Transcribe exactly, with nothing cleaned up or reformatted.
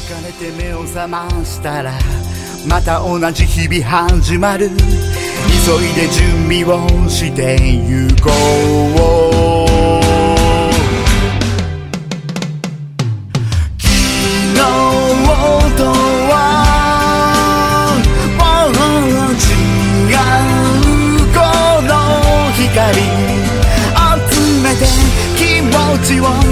疲れて目を覚ましたらまた同じ日々始まる。急いで準備をしてゆこう。昨日とはもう違うこの光集めて気持ちを